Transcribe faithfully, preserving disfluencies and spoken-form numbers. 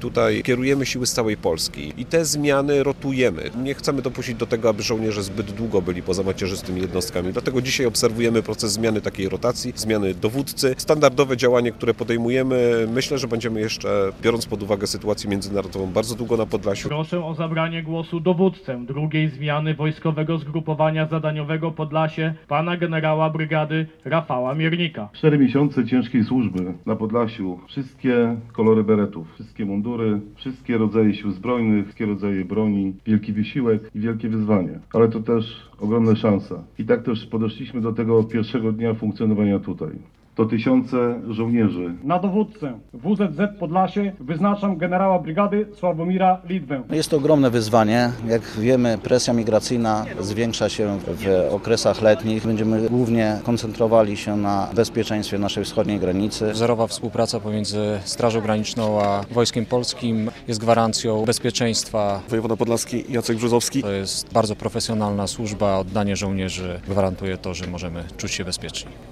tutaj kierujemy siły z całej Polski i te zmiany rotujemy. Nie chcemy dopuścić do tego, aby żołnierze zbyt długo byli poza macierzystymi jednostkami. Dlatego dzisiaj obserwujemy proces zmiany takiej rotacji, zmiany dowódcy. Standardowe działanie, które podejmujemy, myślę, że będziemy jeszcze, biorąc pod uwagę sytuację międzynarodową, bardzo długo na Podlasiu. Proszę o zabranie głosu dowódcę drugiej zmiany Wojskowego Zgrupowania Zadaniowego Podlasie, pana generała brygady Rafała Miernika. Cztery miesiące ciężkiej służby na Podlasiu. Wszystkie kolory beretów, wszystkie mundury, wszystkie rodzaje sił zbrojnych, wszystkie rodzaje broni, wielki wysiłek i wielkie wyzwanie. Ale to też ogromna szansa. I tak też podeszliśmy do tego pierwszego dnia funkcjonowania tutaj. To tysiące żołnierzy. Na dowódcę W Z Z Podlasie wyznaczam generała brygady Sławomira Litwę. Jest to ogromne wyzwanie. Jak wiemy, presja migracyjna zwiększa się w okresach letnich. Będziemy głównie koncentrowali się na bezpieczeństwie naszej wschodniej granicy. Wzorowa współpraca pomiędzy Strażą Graniczną a Wojskiem Polskim jest gwarancją bezpieczeństwa. Wojewoda podlaski Jacek Brzozowski. To jest bardzo profesjonalna służba. Oddanie żołnierzy gwarantuje to, że możemy czuć się bezpieczni.